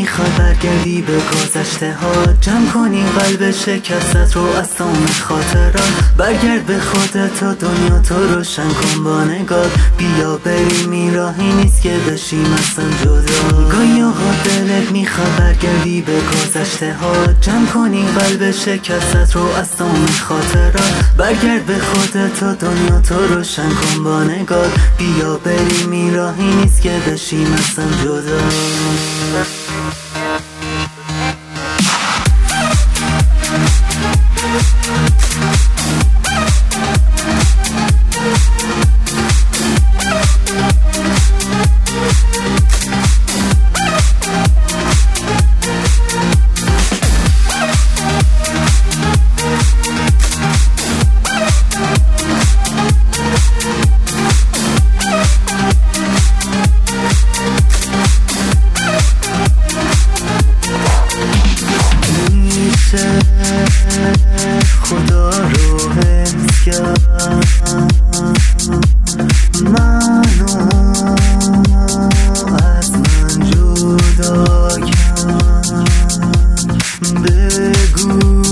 میخواد برگردی به گذشته ها، جمع کنی قلب شکستت رو از تمام خاطرات. برگرد به خودت و دنیا تو روشن کن با نگاه. بیا بریم راهی نیست که بشیم اصلا جدا. گاهی اوقات دلت میخواد برگردی به گذشته ها، جمع کنی قلب شکستت رو از تمام خاطرات. برگرد به خودت و دنیا تو روشن کن با نگاه. بیا بریم راهی نیست که بشیم اصلا جدا. خدا رو حفظ کرد منو از من جدا کرد. بگو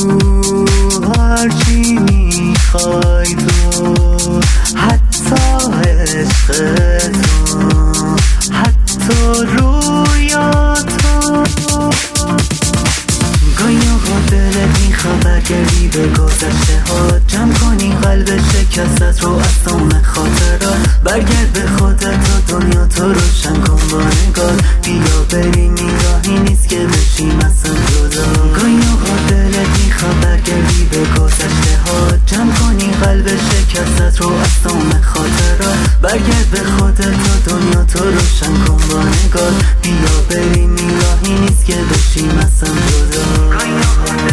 هرچی میخوای تو، حتی عشق تو، حتی رویا تو. گاهی اوقات دلت میخواد برگردی به گذشته ها، جمع کنی قلب شکستت رو از تمام خاطرات. برگرد به خودت و دنیا تو روشن کن با نگاه. بیا بریم راهی نیست که بشیم اصلا جدا. گاهی اوقات دلت میخواد برگردی به گذشته ها، جمع کنی قلب شکستت رو از تمام خاطرات. برگرد به خودت و دنیا تو روشن کن با نگاه. بیا بریم راهی نیست که بشیم اصلا جدا.